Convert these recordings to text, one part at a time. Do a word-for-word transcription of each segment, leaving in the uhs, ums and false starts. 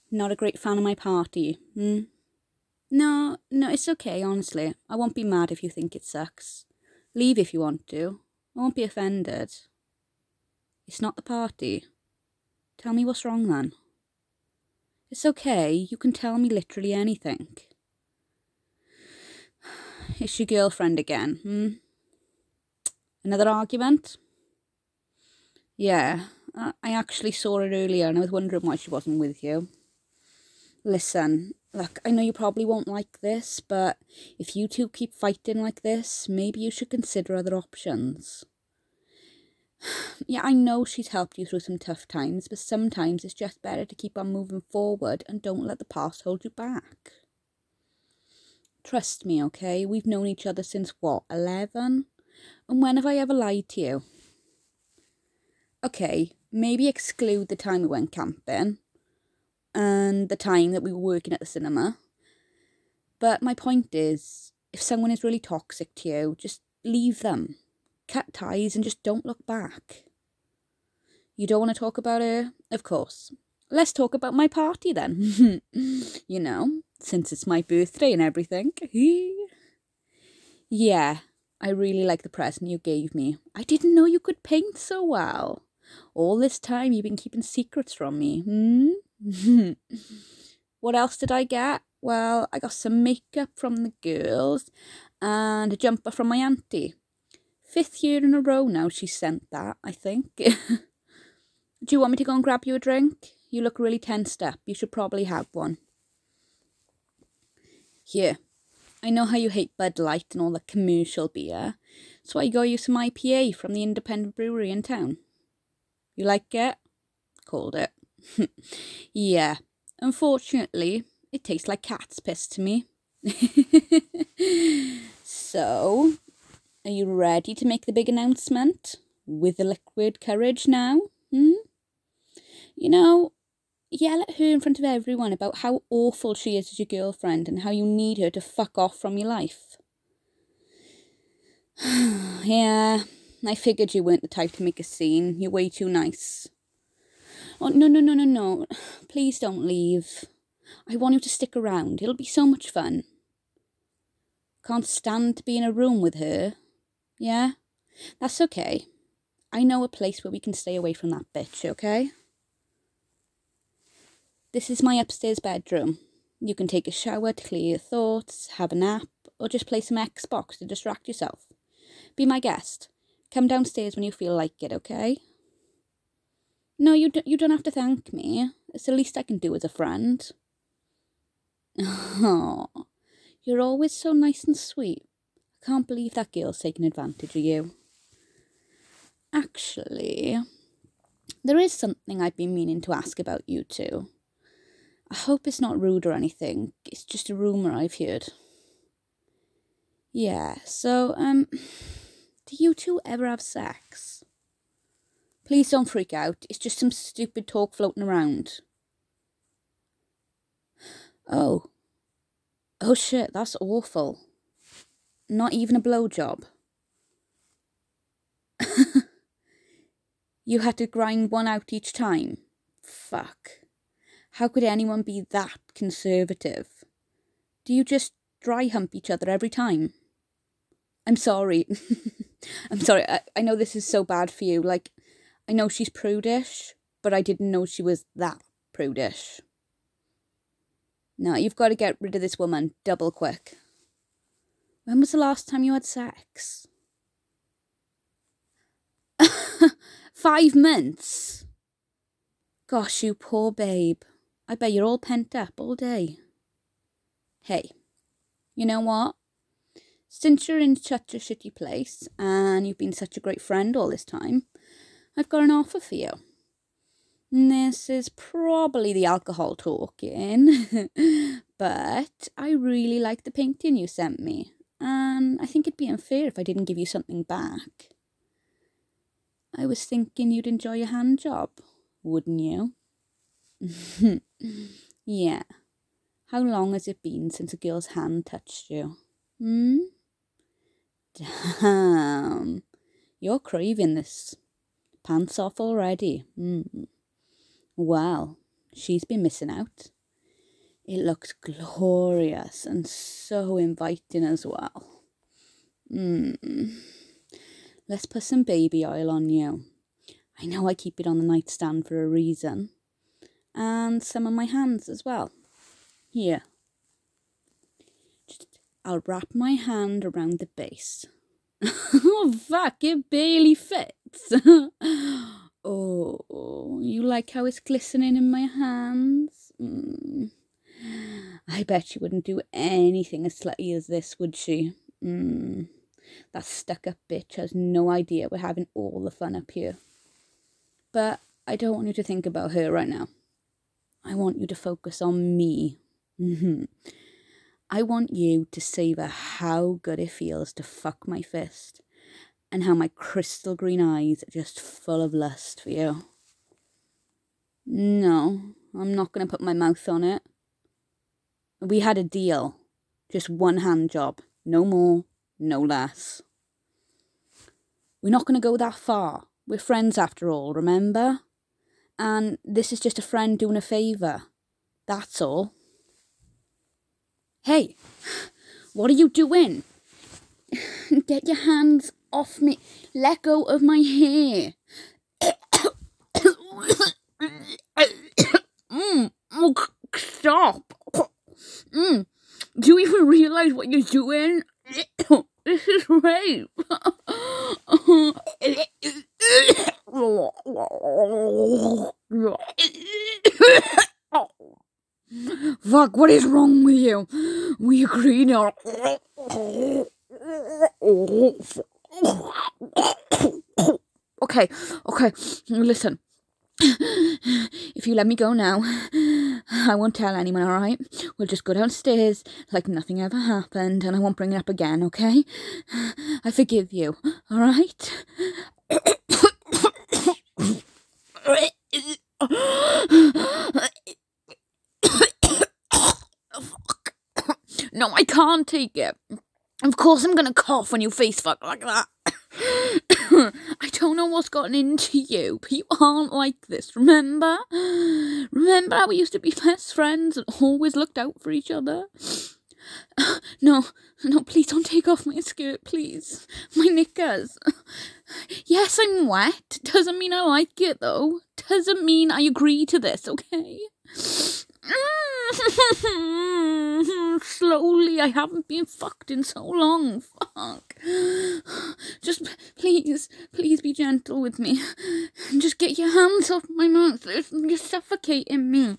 Not a great fan of my party, hmm? No, no, it's okay, honestly. I won't be mad if you think it sucks. Leave if you want to. I won't be offended. It's not the party. Tell me what's wrong then. It's okay, you can tell me literally anything. It's your girlfriend again, hmm? Another argument? Yeah, I I actually saw her earlier and I was wondering why she wasn't with you. Listen, look, I know you probably won't like this, but if you two keep fighting like this, maybe you should consider other options. Yeah, I know she's helped you through some tough times, but sometimes it's just better to keep on moving forward and don't let the past hold you back. Trust me, okay? We've known each other since, what, eleven? And when have I ever lied to you? Okay, maybe exclude the time we went camping and the time that we were working at the cinema. But my point is, if someone is really toxic to you, just leave them. Cut ties and just don't look back. You don't want to talk about her? Of course. Let's talk about my party then. You know, since it's my birthday and everything. Yeah, I really like the present you gave me. I didn't know you could paint so well. All this time you've been keeping secrets from me, hmm? What else did I get? Well, I got some makeup from the girls and a jumper from my auntie. Fifth year in a row now she sent that, I think. Do you want me to go and grab you a drink? You look really tensed up. You should probably have one. Here, I know how you hate Bud Light and all the commercial beer, so I got you some I P A from the independent brewery in town. You like it? Called it. Yeah, unfortunately, it tastes like cat's piss to me. So, are you ready to make the big announcement? With the liquid courage now? Hmm? You know, yell at her in front of everyone about how awful she is as your girlfriend and how you need her to fuck off from your life. Yeah, I figured you weren't the type to make a scene. You're way too nice. Oh, no, no, no, no, no. Please don't leave. I want you to stick around. It'll be so much fun. Can't stand to be in a room with her. Yeah? That's okay. I know a place where we can stay away from that bitch, okay? This is my upstairs bedroom. You can take a shower to clear your thoughts, have a nap, or just play some Xbox to distract yourself. Be my guest. Come downstairs when you feel like it, okay? No, you, d- you don't have to thank me. It's the least I can do as a friend. Oh, you're always so nice and sweet. I can't believe that girl's taking advantage of you. Actually, there is something I've been meaning to ask about you two. I hope it's not rude or anything. It's just a rumour I've heard. Yeah, so, um, do you two ever have sex? Please don't freak out. It's just some stupid talk floating around. Oh. Oh shit, that's awful. Not even a blowjob. You had to grind one out each time. Fuck. How could anyone be that conservative? Do you just dry hump each other every time? I'm sorry. I'm sorry. I, I know this is so bad for you. Like, I know she's prudish, but I didn't know she was that prudish. No, you've got to get rid of this woman double quick. When was the last time you had sex? Five months? Gosh, you poor babe. I bet you're all pent up all day. Hey, you know what? Since you're in such a shitty place and you've been such a great friend all this time, I've got an offer for you. This is probably the alcohol talking, but I really like the painting you sent me, and I think it'd be unfair if I didn't give you something back. I was thinking you'd enjoy a hand job, wouldn't you? Yeah. How long has it been since a girl's hand touched you? Hmm? Damn. You're craving this. Pants off already. Mm. Well, she's been missing out. It looks glorious and so inviting as well. Mm. Let's put some baby oil on you. I know I keep it on the nightstand for a reason. And some on my hands as well. Here. Just, I'll wrap my hand around the base. Oh, fuck, it barely fits. Oh, you like how it's glistening in my hands? Mm. I bet she wouldn't do anything as slutty as this, would she? Mm. That stuck-up bitch has no idea we're having all the fun up here. But I don't want you to think about her right now. I want you to focus on me. Mm-hmm. I want you to savour how good it feels to fuck my fist and how my crystal green eyes are just full of lust for you. No, I'm not going to put my mouth on it. We had a deal. Just one hand job. No more, no less. We're not going to go that far. We're friends after all, remember? And this is just a friend doing a favour. That's all. Hey, what are you doing? Get your hands off me. Let go of my hair. mm, oh, stop. Mm, do you even realise what you're doing? This is rape. Fuck, what is wrong with you? We agreed on... Okay, okay, listen. If you let me go now, I won't tell anyone, alright? We'll just go downstairs like nothing ever happened, and I won't bring it up again, okay? I forgive you, alright? No, I can't take it. Of course I'm gonna cough when you face fuck like that. I don't know what's gotten into you, but you aren't like this, remember? Remember how we used to be best friends and always looked out for each other? No, no, please don't take off my skirt, please. My knickers. Yes, I'm wet. Doesn't mean I like it, though. Doesn't mean I agree to this, okay? Slowly, I haven't been fucked in so long. Fuck. Just please, please be gentle with me. Just get your hands off my mouth. You're suffocating me.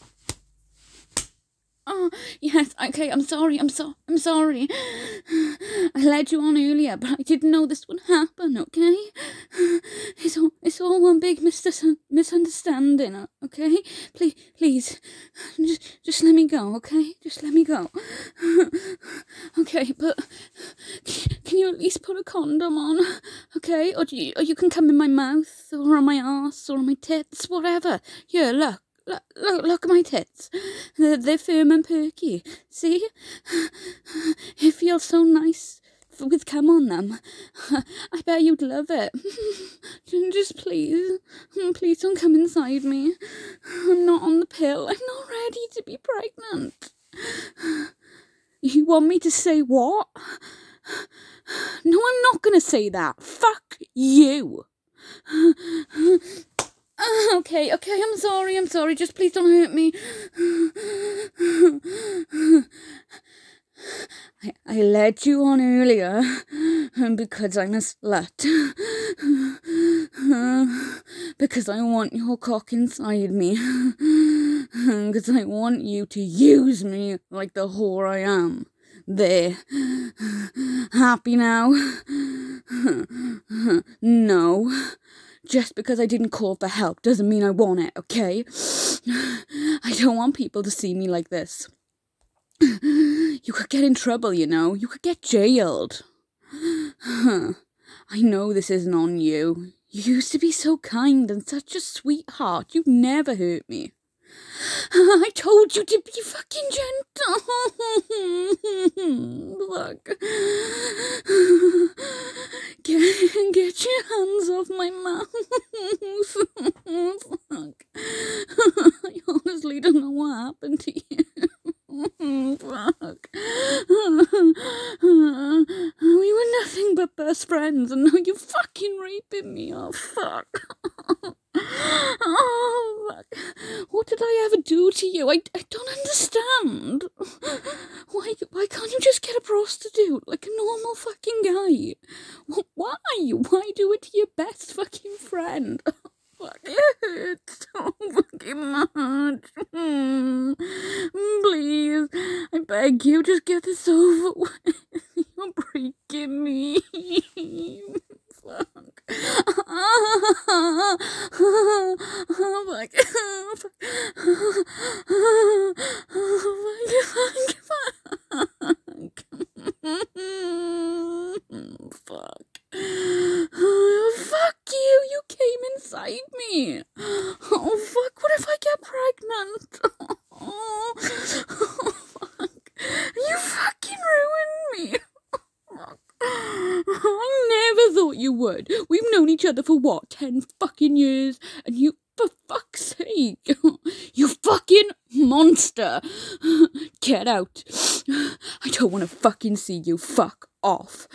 Oh, yes, okay, I'm sorry, I'm so, I'm sorry. I led you on earlier, but I didn't know this would happen, okay? It's all, it's all one big mis- misunderstanding, okay? Please, please, just, just let me go, okay? Just let me go. Okay, but can you at least put a condom on, okay? Or, do you, or you can come in my mouth, or on my arse, or on my tits, whatever. Here, look. Look, look, look at my tits. They're, they're firm and perky. See? It feels so nice with cum on them. I bet you'd love it. Just please, please don't come inside me. I'm not on the pill. I'm not ready to be pregnant. You want me to say what? No, I'm not going to say that. Fuck you. Uh, okay, okay, I'm sorry, I'm sorry, just please don't hurt me. I, I led you on earlier because I'm a slut. Because I want your cock inside me. Because I want you to use me like the whore I am. There. Happy now? No. Just because I didn't call for help doesn't mean I want it, okay? I don't want people to see me like this. You could get in trouble, you know. You could get jailed. I know this isn't on you. You used to be so kind and such a sweetheart. You never hurt me. I told you to be fucking gentle. Fuck. Get, get your hands off my mouth. Fuck. I honestly don't know what happened to you. best friends, and now you're fucking raping me. Oh, fuck. Oh, fuck. What did I ever do to you? I, I don't understand. Why, why can't you just get a prostitute like a normal fucking guy? Why? Why do it to your best fucking friend? Fuck, it hurts so fucking much. Mm, please, I beg you, just get this over with. You're breaking me. Fuck. Oh, fuck. Fuck. Fuck. Oh, fuck you. You came inside me. Oh, fuck. What if I get pregnant? Oh, oh fuck. You fucking ruined me. Fuck. I never thought you would. We've known each other for what, ten fucking years? And you, for fuck's sake, you fucking monster. Get out. I don't want to fucking see you. Fuck off.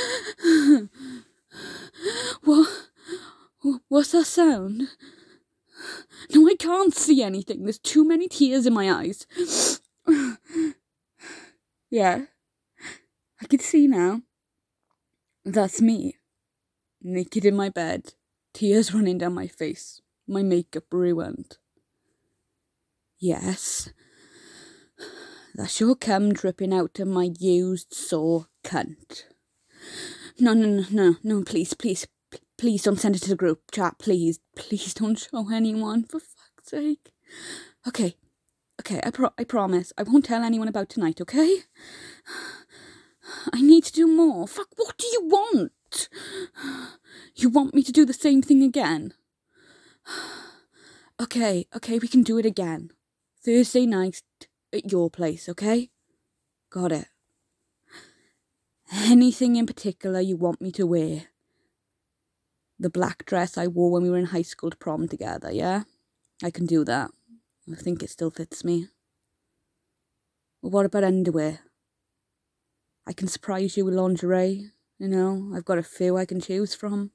What? What's that sound? No, I can't see anything. There's too many tears in my eyes. Yeah. I can see now. That's me. Naked in my bed. Tears running down my face. My makeup ruined. Yes. That's your cum dripping out of my used sore cunt. No, no, no, no, no, please, please, please don't send it to the group chat, please. Please don't show anyone, for fuck's sake. Okay, okay, I, pro- I promise. I won't tell anyone about tonight, okay? I need to do more. Fuck, what do you want? You want me to do the same thing again? Okay, okay, we can do it again. Thursday night at your place, okay? Got it. Anything in particular you want me to wear? The black dress I wore when we were in high school to prom together, yeah? I can do that. I think it still fits me. Well, what about underwear? I can surprise you with lingerie, you know? I've got a few I can choose from.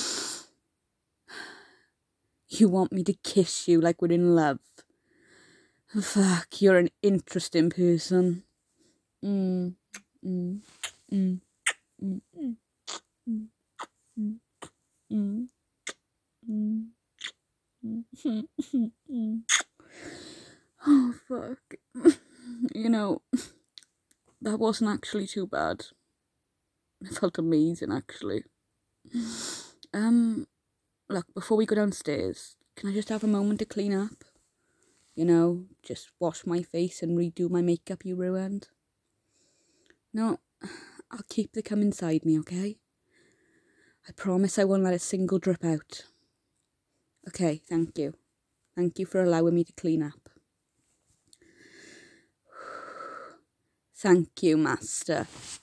You want me to kiss you like we're in love? Fuck, you're an interesting person. Mm, mm, mm, mm, mm, mm, mm, mm, mm, mm, mm. Oh, fuck. You know, that wasn't actually too bad. It felt amazing, actually. Um, look, before we go downstairs, can I just have a moment to clean up? You know, just wash my face and redo my makeup you ruined? No, I'll keep the cum inside me, okay? I promise I won't let a single drip out. Okay, thank you. Thank you for allowing me to clean up. Thank you, Master.